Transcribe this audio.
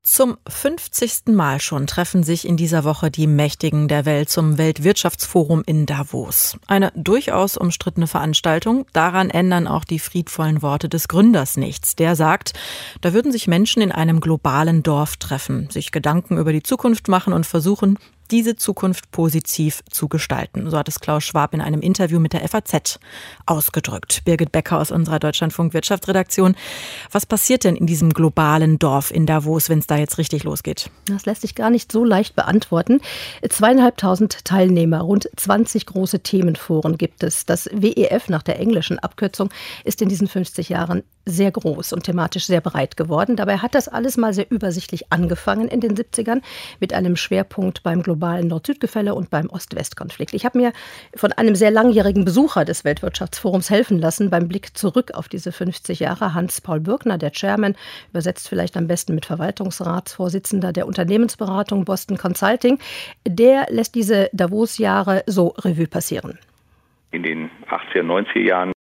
Zum 50. Mal schon treffen sich in dieser Woche die Mächtigen der Welt zum Weltwirtschaftsforum in Davos. Eine durchaus umstrittene Veranstaltung. Daran ändern auch die friedvollen Worte des Gründers nichts. Der sagt, da würden sich Menschen in einem globalen Dorf treffen, sich Gedanken über die Zukunft machen und versuchen, diese Zukunft positiv zu gestalten. So hat es Klaus Schwab in einem Interview mit der FAZ ausgedrückt. Birgit Becker aus unserer Deutschlandfunk-Wirtschaftsredaktion. Was passiert denn in diesem globalen Dorf in Davos, wenn es da jetzt richtig losgeht? Das lässt sich gar nicht so leicht beantworten. 2.500 Teilnehmer, rund 20 große Themenforen gibt es. Das WEF nach der englischen Abkürzung ist in diesen 50 Jahren sehr groß und thematisch sehr breit geworden. Dabei hat das alles mal sehr übersichtlich angefangen in den 70ern mit einem Schwerpunkt beim globalen Nord-Süd-Gefälle und beim Ost-West-Konflikt. Ich habe mir von einem sehr langjährigen Besucher des Weltwirtschaftsforums helfen lassen beim Blick zurück auf diese 50 Jahre. Hans-Paul Bürkner, der Chairman, übersetzt vielleicht am besten mit Verwaltungsratsvorsitzender der Unternehmensberatung Boston Consulting, der lässt diese Davos-Jahre so Revue passieren. In den 80er, 90er Jahren